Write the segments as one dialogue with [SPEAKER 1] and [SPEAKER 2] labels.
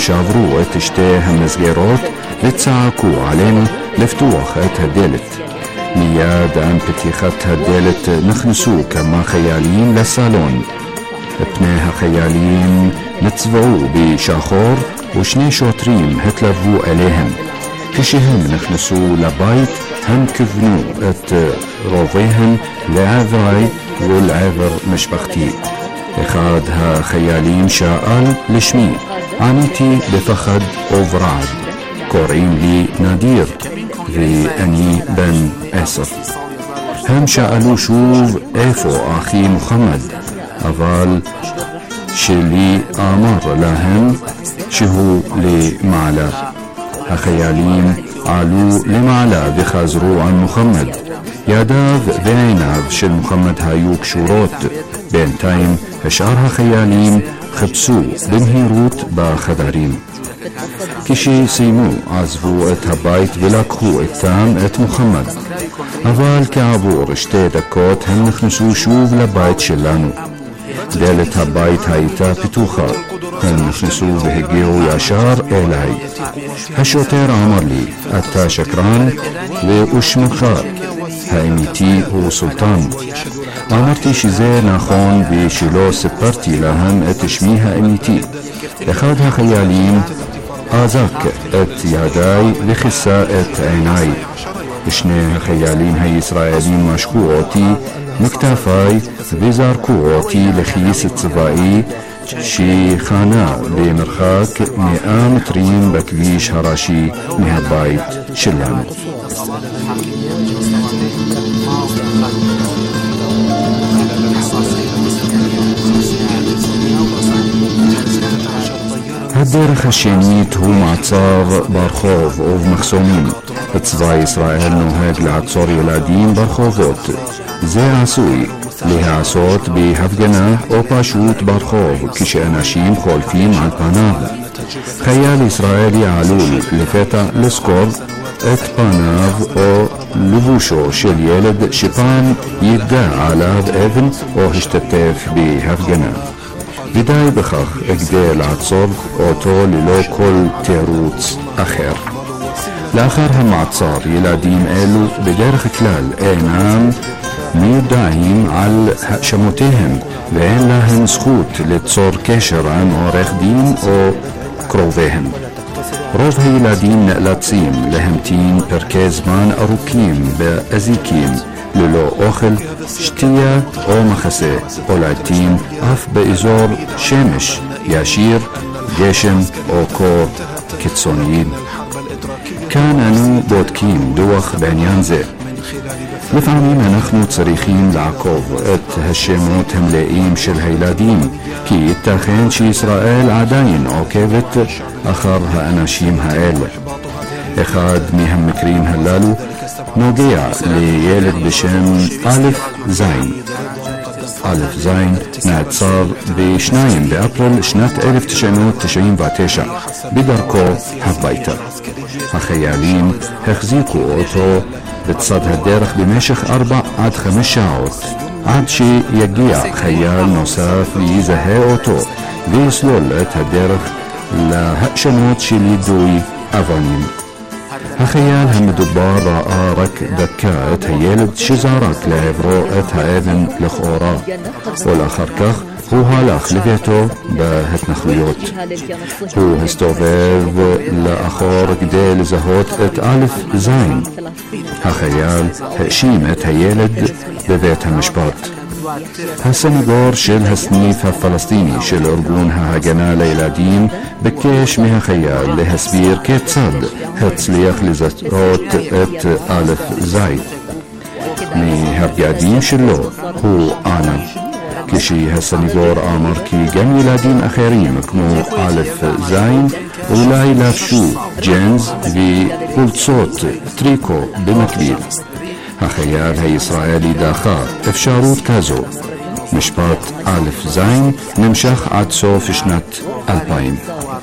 [SPEAKER 1] שעברו את שתי המסגרות וצעקו עלינו לפתוח את הדלת. מיד עם פתיחת הדלת נכנסו כמה חיילים לסלון. פני החיילים נצבעו בשחור ושני שוטרים התלוו אליהם. כשהם נכנסו לבית הם כיוונו את רוביהם לעברי ולעבר משפחתי. אחד החיילים שאל לשמי, עניתי בפחד וברעד, קוראים לי נדיר ואני בן 10. הם שאלו שוב איפה אחי מוחמד, אבל שלי אמר להם שהוא למעלה. החיילים עלו למעלה וחזרו על מוחמד. ידיו ועיניו של מוחמד היו קשורות. בינתיים השאר החיילים חיפשו במהירות בחדרים. כשסיימו עזבו את הבית ולקחו איתם את מוחמד. אבל כעבור 2 דקות הם נכנסו שוב לבית שלנו. דלת הבית הייתה פתוחה. הם נכנסו והגיעו ישר אליי. השוטר אמר לי, אתה שקרן ושמך האמיתי הוא סולטן. אמרתי שזה נכון ושלא סיפרתי להם את שמי האמיתי. אחד החיילים אזק את ידיי וכיסה את עיניי. שני החיילים הישראלים משכו אותי מכתפיי וזרקו אותי לכיס צבאי שחנה במרחק 100 מטרים בכביש הראשי מהבית שלנו. הדרך השנית הוא מעצר ברחוב ובמחסומים. צבא ישראל נוהג לעצור ילדים ברחובות. זה עשוי להיעשות בהפגנה או פשוט ברחוב כשאנשים חולפים על פניו. חייל ישראלי עלול לפתע לזכור את פניו או לבושו של ילד שפעם ידע עליו אבן או השתתף בהפגנה. ודי בכך כדי לעצור אותו ללא כל תירוץ אחר. לאחר המעצר ילדים אלו בדרך כלל אינם מיודעים על האשמותיהם ואין להם זכות ליצור קשר עם עורך דין או קרוביהם. רוב הילדים נאלצים להמתין פרקי זמן ארוכים באזיקים ללא אוכל, שתייה או מחסה, או לעתים אף באזור שמש ישיר, גשם או קור קיצוני. כאן אנו בודקים דוח בעניין זה. לפעמים אנחנו צריכים לעקוב את השמות המלאים של הילדים, כי ייתכן שישראל עדיין עוקבת אחר האנשים האלה. אחד מהמקרים הללו נוגע לילד בשם א' זין. א' זין נעצר ב-2 באפריל שנת 1999 בדרכו הביתה. החיילים החזיקו אותו בצד הדרך במשך 4 עד 5 שעות עד שיגיע חייל נוסף ויזהה אותו ויסלול את הדרך להאשמות של יידוי אבנים. החייל המדובר ראה רק דקה את הילד שזרק לעברו את האבן לכאורה, ולאחר כך הוא הלך לביתו בהתנחלויות. הוא הסתובב לאחור כדי לזהות את א' זין. החייל האשים את הילד בבית המשפט. הסניגור של הסניף הפלסטיני של ארגון ההגנה לילדים ביקש מהחייל להסביר כיצד הצליח לזהות את א' זין. מהבגדים שלו הוא ענה. כשהסניגור אמר כי גם ילדים אחרים כמו א' זין אולי לבשו ג'ינס וחולצות טריקו במקביל. החייל הישראלי דחה אפשרות כזו. משפט א' זין נמשך עד סוף שנת 2000.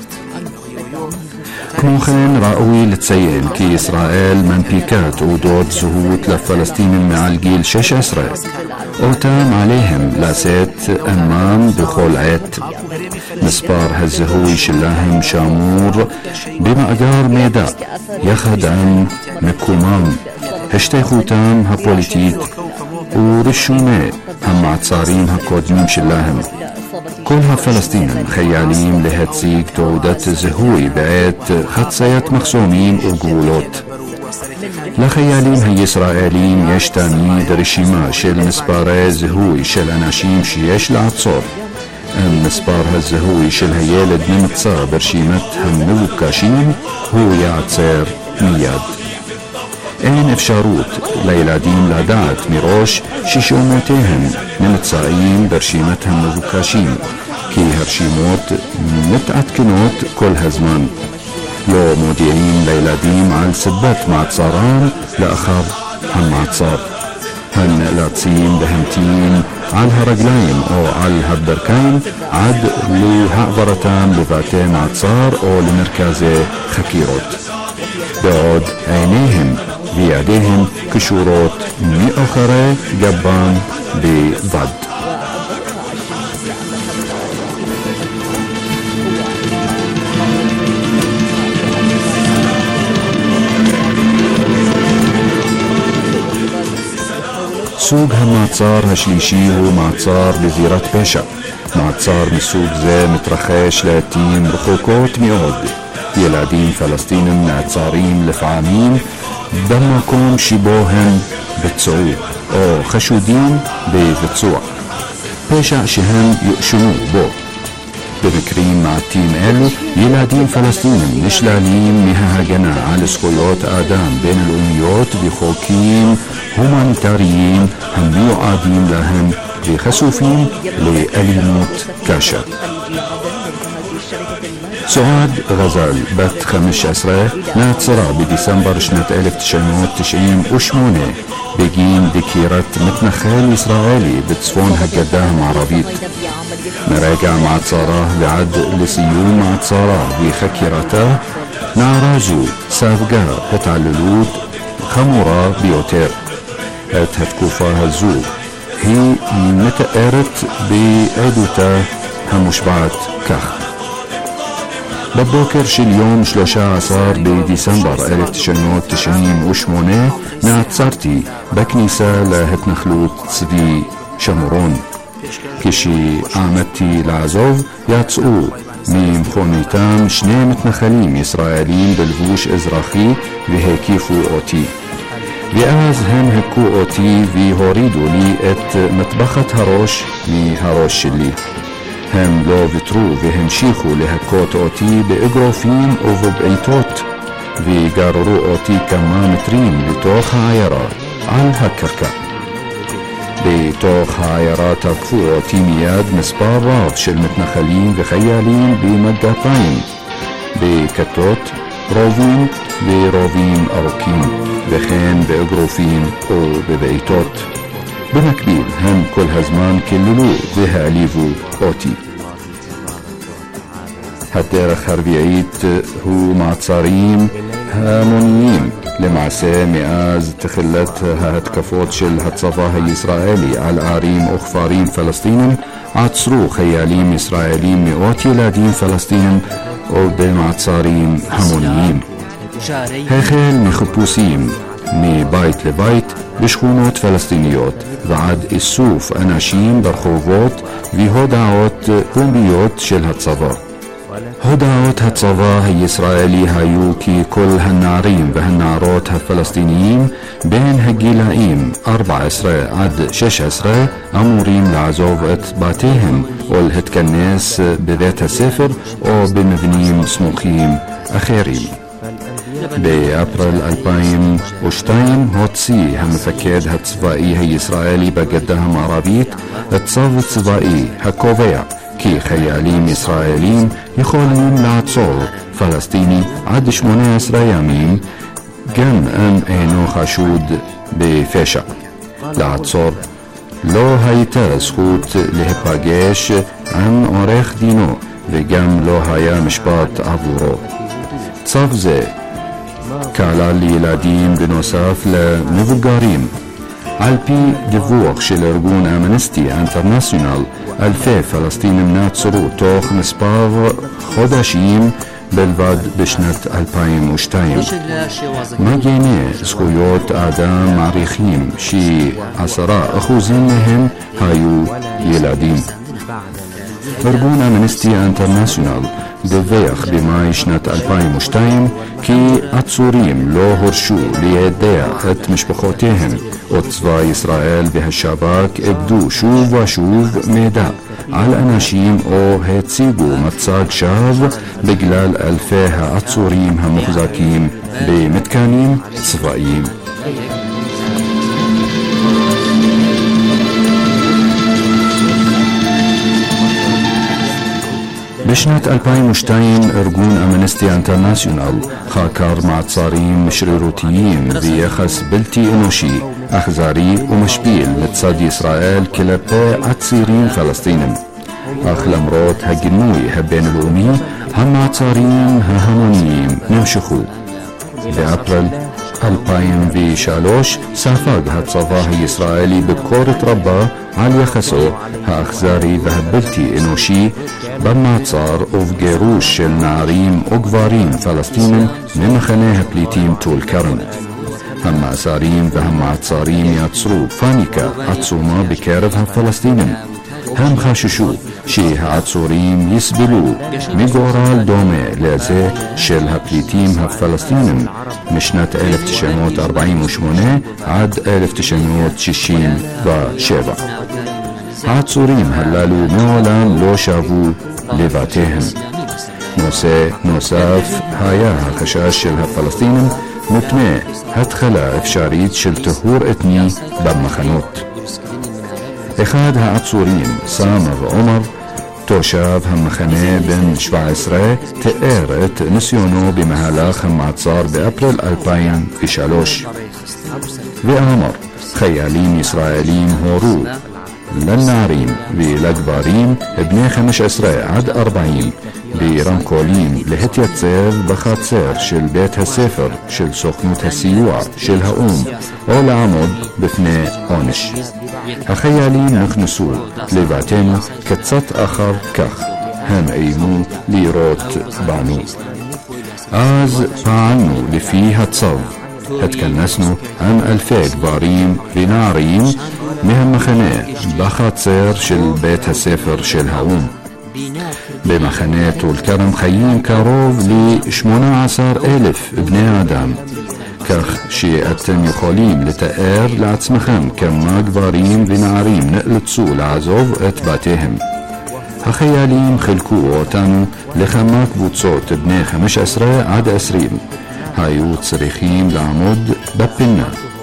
[SPEAKER 1] כמו כן ראוי לציין כי ישראל מנפיקה תעודות זהות לפלסטינים מעל גיל 16 אותם עליהם לשאת עמם בכל עת. מספר הזיהוי שלהם שמור במאגר מידע יחד עם מקומם, השתייכותם הפוליטית ורשומי המעצרים הקודמים שלהם. כל הפלסטינים חיילים להציג תעודת זיהוי בעת חציית מחסומים וגבולות. לחיילים הישראלים יש תמיד רשימה של מספרי זיהוי של אנשים שיש לעצור. אם מספר הזיהוי של הילד נמצא ברשימת המבוקשים, הוא יעצר מיד. אין אפשרות לילדים לדעת מראש ששמותיהם נמצאים ברשימת המבוקשים, כי הרשימות מתעדכנות כל הזמן. לא מודיעים לילדים על סיבת מעצרם לאחר המעצר. הם נאלצים להמתין על הרגליים או על הברכיים עד להעברתם לבתי מעצר או למרכזי חקירות. בעוד עיניהם וידיהם קשורות מאחורי גבם בבד. סוג המעצר השלישי הוא מעצר בזירת פשע. מעצר מסוג זה מתרחש לעתים רחוקות מאוד. ילדים פלסטינים נעצרים לפעמים במקום שבו הם ביצעו או חשודים בביצוע פשע שהם יואשמו בו. במקרים מעטים אלו ילדים פלסטינים נשללים מההגנה על זכויות האדם בינלאומיות וחוקים הומניטריים המיועדים להם וחשופים לאלימות קשה. סועד גזל, בת 15, נעצרה בדצמבר שנת 1998 בגין דקירת מתנחל ישראלי בצפון הגדה המערבית. מרגע מעצרה ועד לסיום מעצרה וחקירתה, נערה זו ספגה התעללות חמורה ביותר. את התקופה הזו היא מתארת בעדותה המושבעת כך: בבוקר של יום 13 בדצמבר 1998 נעצרתי בכניסה להתנחלות צבי שמרון. כשעמדתי לעזוב, יצאו ממכוניתם שני מתנחלים ישראלים בלבוש אזרחי והקיפו אותי. ואז הם הכו אותי והורידו לי את מטבחת הראש מהראש שלי. הם לא ויתרו והמשיכו להכות אותי באגרופים ובבעיטות וגררו אותי כמה מטרים לתוך העיירה על הקרקע. בתוך העיירה תקפו אותי מיד מספר רב של מתנחלים וחיילים במגפיים, בכתות, רובים ורובים ארוכים, וכן באגרופים או בבעיטות. במקביל הם כל הזמן קיללו והעליבו אותי. הדרך הרביעית הוא מעצרים המוניים. למעשה מאז תחילת ההתקפות של הצבא הישראלי על ערים וכפרים פלסטינים עצרו חיילים ישראלים מאות ילדים פלסטינים או במעצרים המוניים. החל מחיפושים מבית לבית בשכונות פלסטיניות ועד איסוף אנשים ברחובות והודעות פומביות של הצבא. הודעות הצבא הישראלי היו כי כל הנערים והנערות הפלסטיניים בין הגילאים 14 עד 16 אמורים לעזוב את בתיהם או להתכנס בבית הספר או במבנים סמוכים אחרים. באפריל 2002 הוציא המפקד הצבאי הישראלי בגדה המערבית צו צבאי הקובע כי חיילים ישראלים יכולים לעצור פלסטיני עד 18 ימים גם אם אינו חשוד בפשע. לעצור לא הייתה זכות להיפגש עם עורך דינו וגם לא היה משפט עבורו. צו זה כלל לילדים בנוסף למבוגרים. על פי דיווח של ארגון אמנסטי אינטרנשיונל, אלפי פלסטינים נעצרו תוך מספר חודשים בלבד בשנת 2002. מגיני זכויות האדם מעריכים ש10% מהם היו יילידים. ארגון אמנסטי אינטרנשיונל דיווח במאי שנת 2002 כי עצורים לא הורשו ליידע את משפחותיהם, או צבא ישראל והשב"כ איבדו שוב ושוב מידע על אנשים או הציגו מצג שווא בגלל אלפי העצורים המוחזקים במתקנים צבאיים. בשנת 2002 ארגון אמנסטי אינטרנשיונל חקר מעצרים שרירותיים ויחס בלתי אנושי, אכזרי ומשפיל מצד ישראל כלפי עצירים פלסטינים. אך למרות הגינוי הבינלאומי, המעצרים ההמוניים נמשכו. באפריל 2003 ספג הצבא הישראלי ביקורת רבה על יחסו האכזרי והבלתי אנושי במעצר ובגירוש של נערים וגברים פלסטינים ממחנה הפליטים טול כרם. המאסרים והמעצרים יצרו פאניקה עצומה בקרב הפלסטינים. הם חששו שהעצורים יסבלו מגורל דומה לזה של הפליטים הפלסטינים משנת 1948 עד 1967. העצורים הללו מעולם לא שבו לבתיהם. נושא נוסף היה החשש של הפלסטינים מפני התחלה אפשרית של טהור אתני במחנות. אחד העצורים, סאמר עומר, תושב המחנה בן 17, תיאר את ניסיונו במהלך המעצר באפריל 2003 ואמר, חיילים ישראלים הורו לנערים ולגברים בני 15 עד 40 ברמקולים להתייצב בחצר של בית הספר של סוכנות הסיוע של האום או לעמוד בפני עונש. החיילים נכנסו לבתינו קצת אחר כך, הם איימו לירות בנו. אז פעלנו לפי הצו, התכנסנו עם אלפי גברים ונערים מהמחנה בחצר של בית הספר של האום. במחנה טול כרם חיים קרוב ל-18,000 בני אדם, כך שאתם יכולים לתאר לעצמכם כמה גברים ונערים נאלצו לעזוב את בתיהם. החיילים חילקו אותנו לכמה קבוצות בני 15 עד 20. היו צריכים לעמוד בפינה,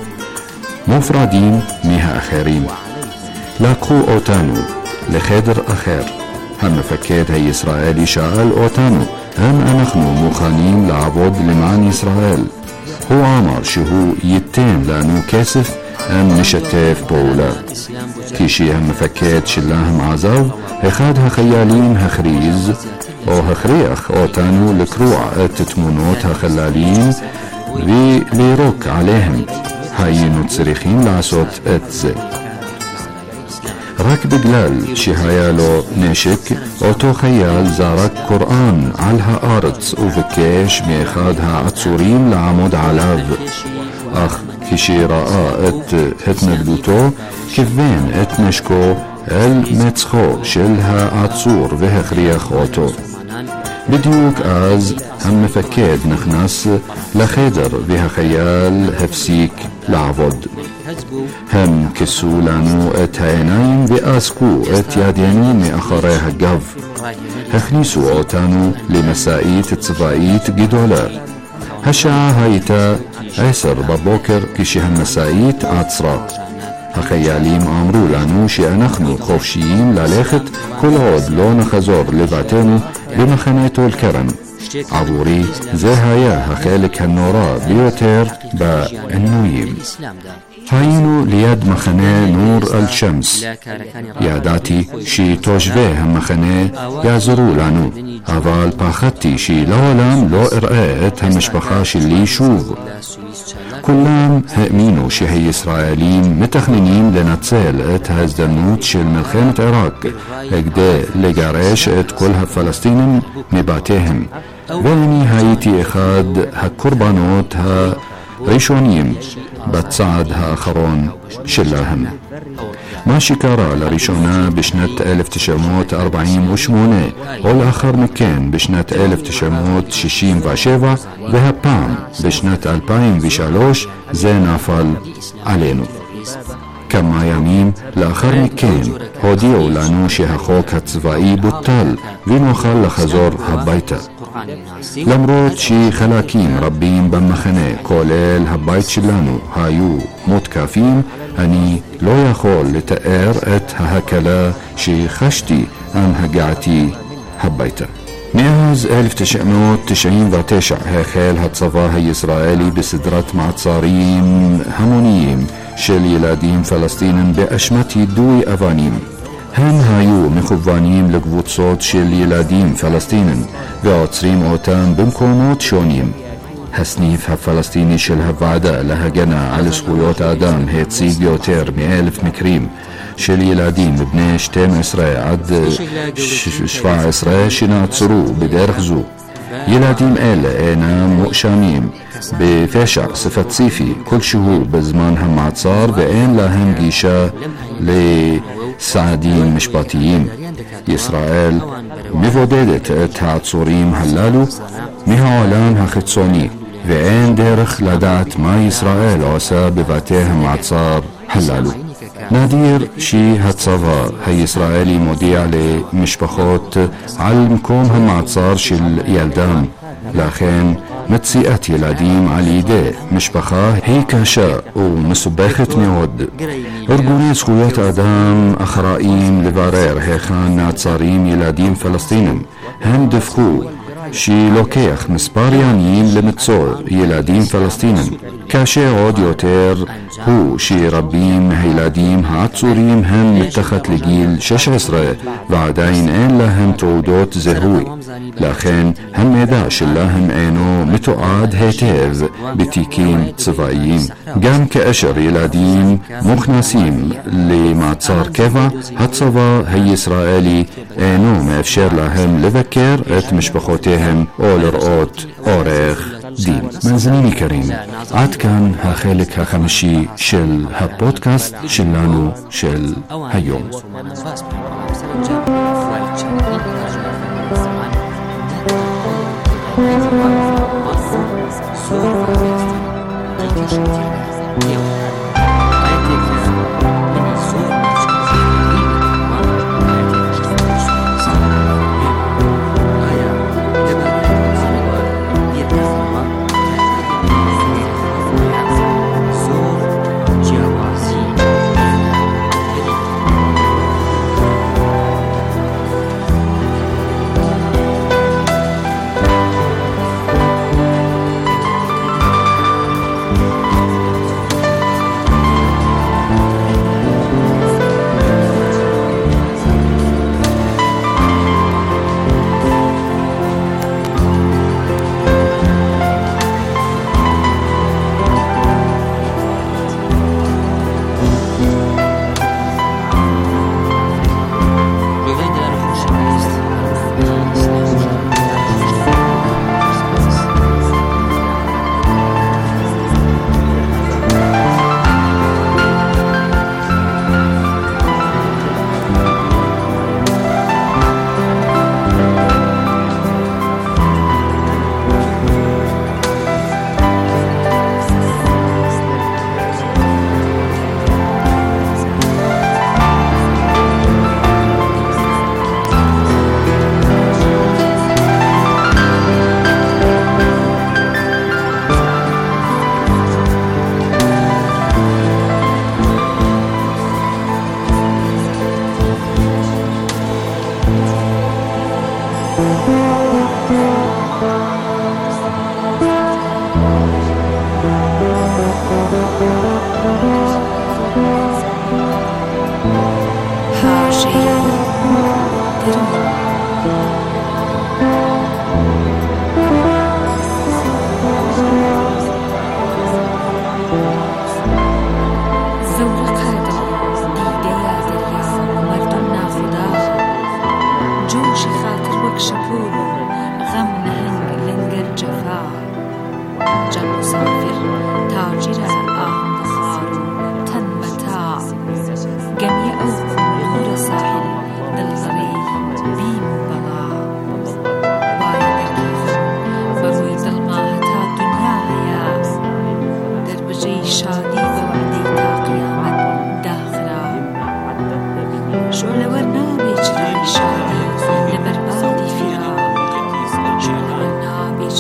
[SPEAKER 1] מופרדים מהאחרים. לקחו אותנו לחדר אחר. המפקד הישראלי שאל אותנו אם אנחנו מוכנים לעבוד למען ישראל. הוא אמר שהוא ייתן לנו כסף אם נשתף פעולה. כשהמפקד שלהם עזב, אחד החיילים הכריז או הכריח אותנו לקרוע את תמונות החללים ולירוק עליהם. היינו צריכים לעשות את זה. רק בגלל שהיה לו נשק, אותו חייל זרק קוראן על הארץ וביקש מאחד העצורים לעמוד עליו. אך כשראה את התנגדותו, כיוון את נשקו אל מצחו של העצור והכריח אותו. בדיוק אז המפקד נכנס לחדר והחייל הפסיק לעבוד. הם כיסו לנו את העיניים ואזקו את ידינו מאחורי הגב. הכניסו אותנו למשאית צבאית גדולה. השעה הייתה 10 בבוקר כשהמשאית עצרה. החיילים אמרו לנו שאנחנו חופשיים ללכת כל עוד לא נחזור לבתינו במחנה טול כרם. עבורי זה היה החלק הנורא ביותר בעינויים. היינו ליד מחנה נור אל-שמס. ידעתי שתושבי המחנה יעזרו לנו, אבל פחדתי שלעולם לא אראה את המשפחה שלי שוב. כולם האמינו שהישראלים מתכננים לנצל את ההזדמנות של מלחמת עיראק כדי לגרש את כל הפלסטינים מבתיהם, ואני הייתי אחד הקורבנות הראשונים בצעד האחרון שלהם. מה שקרה לראשונה בשנת 1948 או לאחר מכן בשנת 1967 והפעם בשנת 2003 זה נפל עלינו. כמה ימים לאחר מכן הודיעו לנו שהחוק הצבאי בוטל ונוכל לחזור הביתה. למרות שחלקים רבים במחנה, כולל הבית שלנו, היו מותקפים, אני לא יכול לתאר את ההקלה שחשתי עם הגעתי הביתה. מאז 1999 החל הצבא הישראלי בסדרת מעצרים המוניים של ילדים פלסטינים באשמת יידוי אבנים. הם היו מכוונים לקבוצות של ילדים פלסטינים ועוצרים אותם במקומות שונים. הסניף הפלסטיני של הוועדה להגנה על זכויות האדם הציג יותר מ1,000 מקרים של ילדים בני 12 עד 17 שנעצרו בדרך זו. ילדים אלה אינם מואשמים בפשע ספציפי כלשהו בזמן המעצר ואין להם גישה לסעדים משפטיים. ישראל מבודדת את העצורים הללו מהעולם החיצוני ואין דרך לדעת מה ישראל עושה בבתי המעצר הללו. נדיר שהצבא הישראלי מודיע למשפחות על מקום המעצר של ילדם, לכן מציאת ילדים על ידי משפחה היא קשה ומסובכת מאוד. ארגוני זכויות האדם אחראים לברר היכן נעצרים ילדים פלסטינים. הם דווחו שלוקח מספר ימים למצוא ילדים פלסטינים, כאשר עוד יותר הוא שרבים מהילדים העצורים הם מתחת לגיל 16 ועדיין אין להם תעודות זיהוי, לכן המידע שלהם אינו מתועד היטב בתיקים צבאיים. גם כאשר ילדים מוכנסים למעצר קבע, הצבא הישראלי אינו מאפשר להם לבקר את משפחותיהם או לראות עורך דין. מאזינים יקרים, עד כאן החלק החמישי של הפודקאסט שלנו של היום.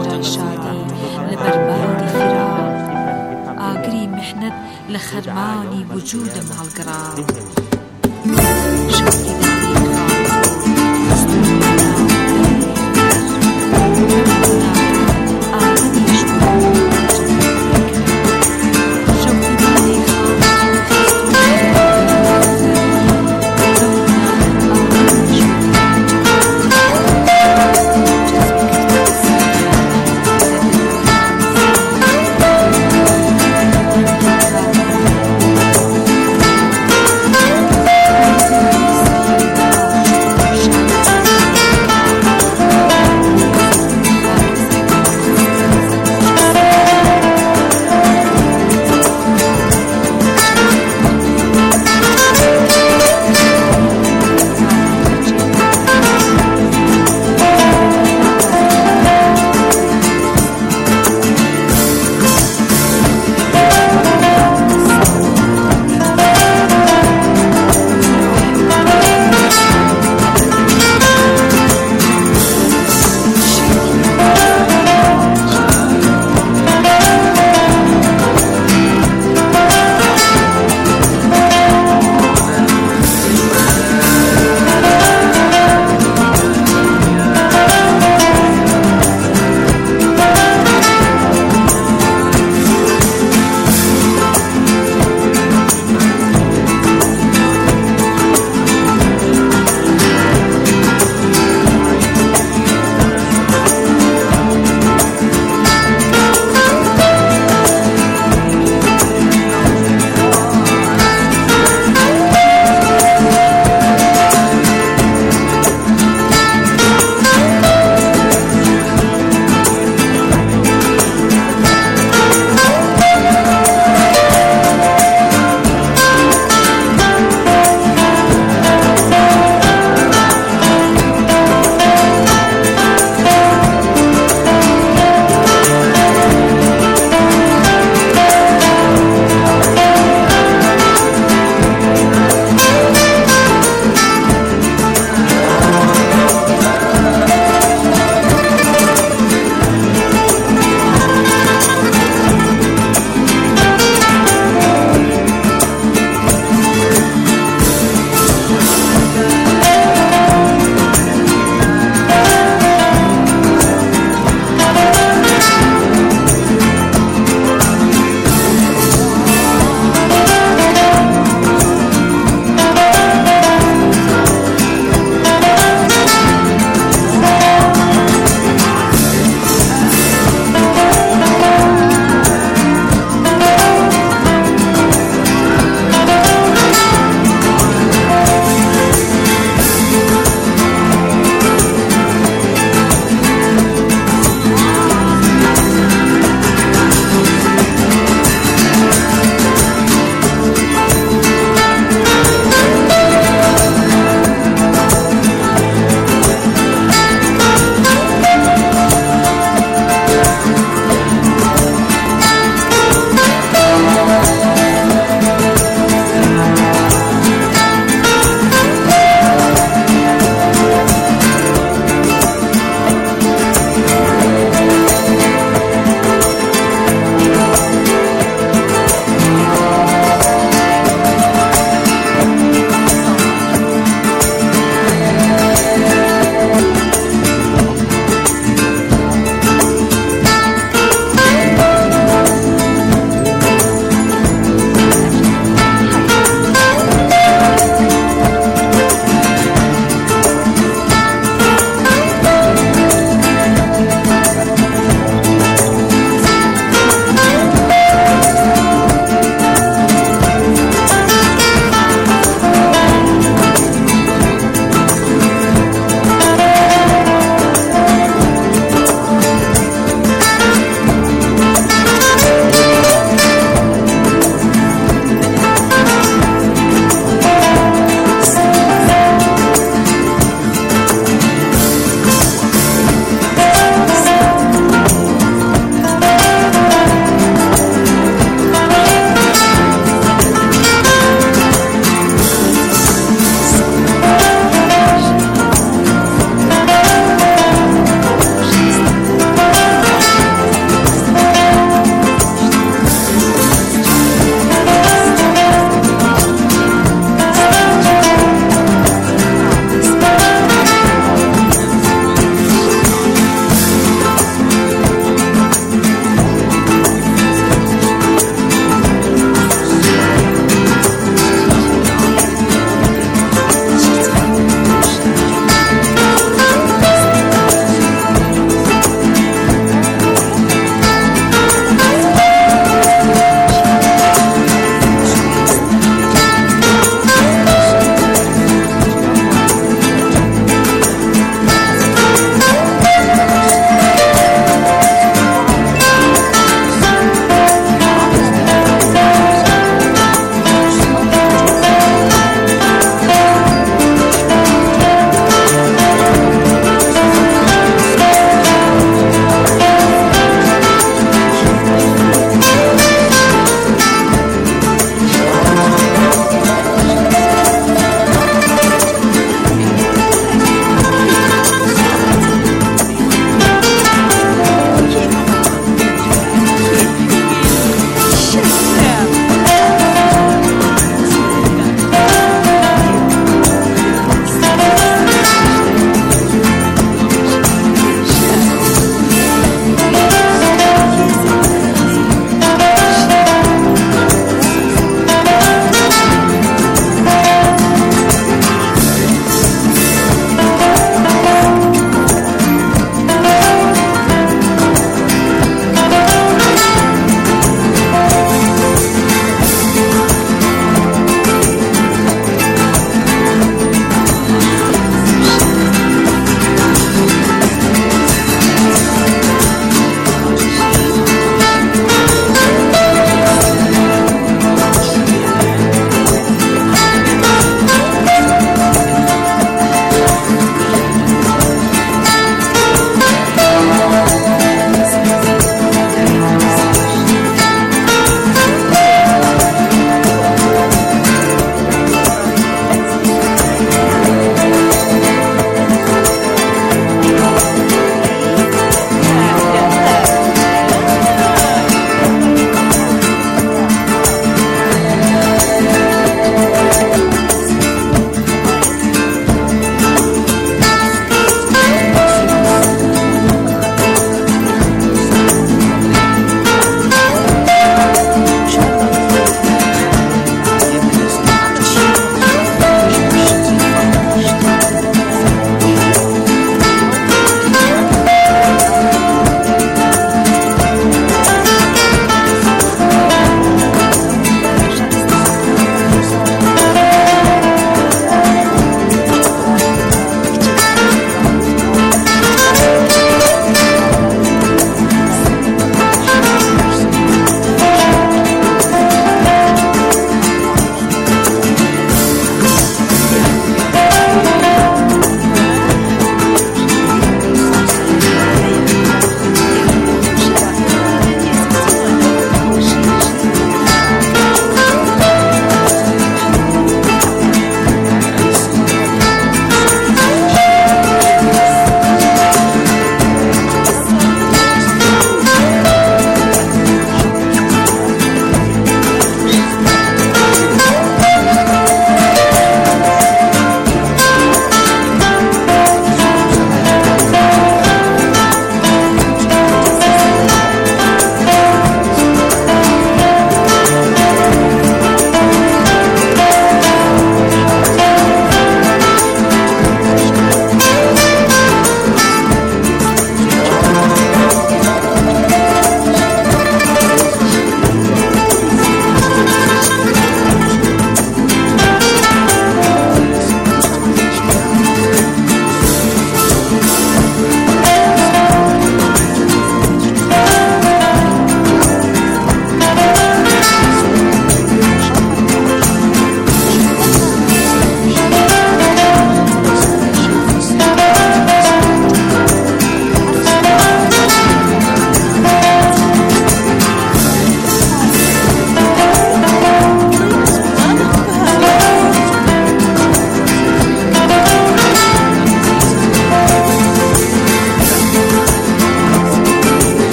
[SPEAKER 2] هجران شادی لبرباری فراق ئاگری محنت لە خەرمانی وجودم هەڵگرا شەوقی دەردی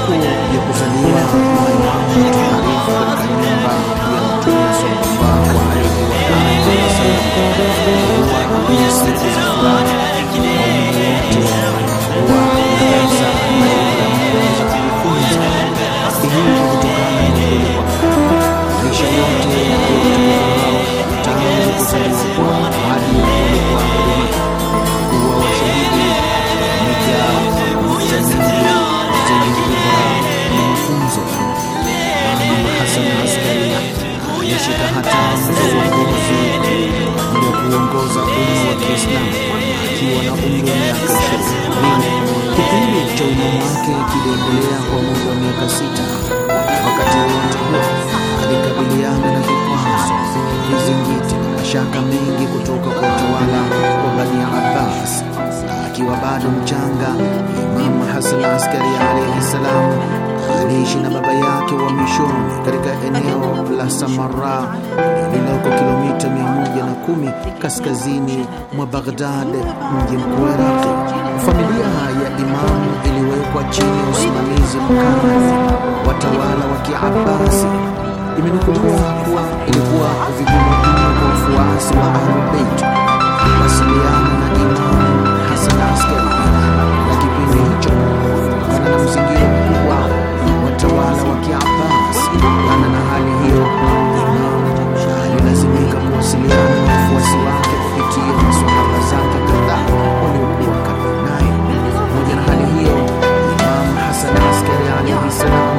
[SPEAKER 3] siku ya kuzaliwa Imamu mtuharifu katika nyumba ya Mtume sallallahu alaihi wasallam huwa ni siku za furaha. Waumini wote huwa na darsa mbalimbali za kujifunza. Hii ni kutokana na ukweli kwamba maisha yote ya watoto hao tangu kuzaliwa kwao hadi kuwa huwa washahidi wamejaa nukta nyingi zenye ubora na mafunzo. Imam Hassan Askari alishika hatamu za uongozi ya kuongoza umma wa Kiislamu akiwa na umri wa miaka 20. Kipindi cha uimamu wake kiliendelea kwa muda wa miaka 6. Wakati wote huo alikabiliana na vikwazo, vizingiti na mashaka mengi kutoka kwa utawala wa Bani Abbas. Akiwa bado mchanga, Imam Hassan Askari alayhi salam aliishi na baba yake wa mishoni katika eneo la Samarra lililoko kilomita 110 kaskazini mwa Baghdad, mji mkuu wa Iraq. Familia ya Imam iliwekwa chini ya usimamizi mkali wa watawala wa Kiabbasi. Imenukuliwa kuwa ilikuwa vigumu mno kwa wafuasi wa Ahlul Bayt kuwasiliana na Imam Hassan Askari na kipindi hicho kutokana na mzingiro mkubwa wa watawala wa Kiabbasi. Kutokana na hali hiyo, Imam alilazimika kuwasiliana na wafuasi wake kupitia maswahaba zake kadhaa waliokuwa karibu naye. Pamoja na hali hiyo, Imam Hassan Askari alayhi salam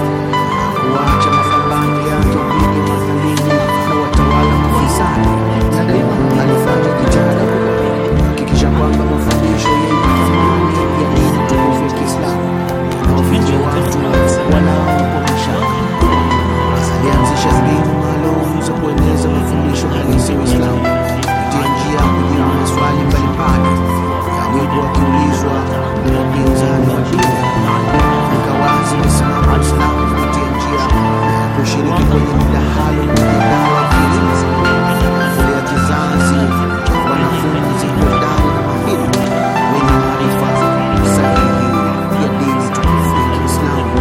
[SPEAKER 3] kuacha mapambano yake dhidi ya madhalimu na watawala mafisadi, na daima alifanya jitihada kubwa kuhakikisha kwamba mafundisho yenye thamani ya dini tukufu ya Kiislamu yanawafikia watu wanaokomesha. Alianzisha mbinu maalum za kueneza mafundisho halisi ya Uislamu kupitia njia ya kujibu maswali mbalimbali yaliyokuwa yakiulizwa na wapinzani wa dini. Ikawazi misimamo ya Uislamu kupitia njia ya kushiriki kwenye midahalo na mijadala ya kielimu, kulea kizazi cha wanafunzi hodari na mahiri wenye maarifa sahihi ya dini tukufu ya Kiislamu.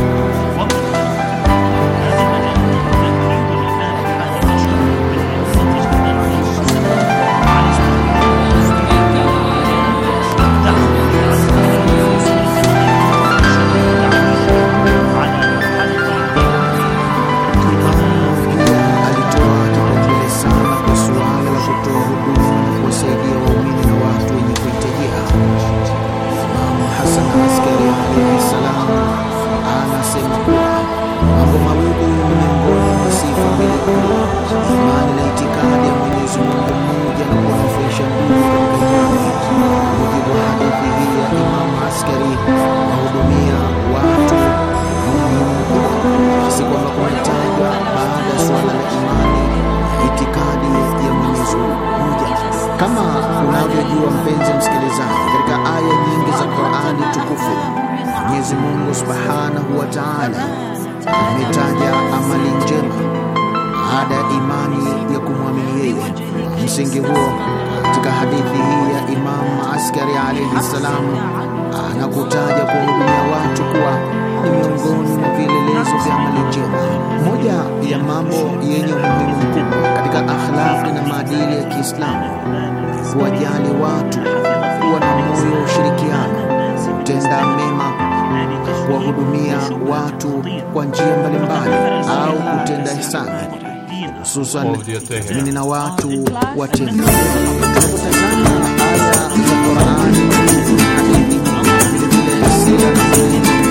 [SPEAKER 3] Kama unavyojua mpenzi msikilizaji, katika aya nyingi za Qur'ani tukufu Mwenyezi Mungu Subhanahu wa Ta'ala ametaja amali njema baada ya imani ya kumwamini yeye. Msingi huo katika hadithi hii ya Imam Askari alayhi salam anakutaja kuhudumia watu kuwa ni miongoni mwa vielelezo vya amali njema. Moja ya mambo yenye umuhimu mkubwa katika akhlaqi na maadili ya Kiislamu kuwajali watu, kuwa na moyo wa ushirikiano, kutenda mema, kuwahudumia watu kwa njia mbalimbali au kutenda ihsani, hususan mimi na watu watenda. Tunapotazama aya za Qur'ani, hadithi, vile vile sira na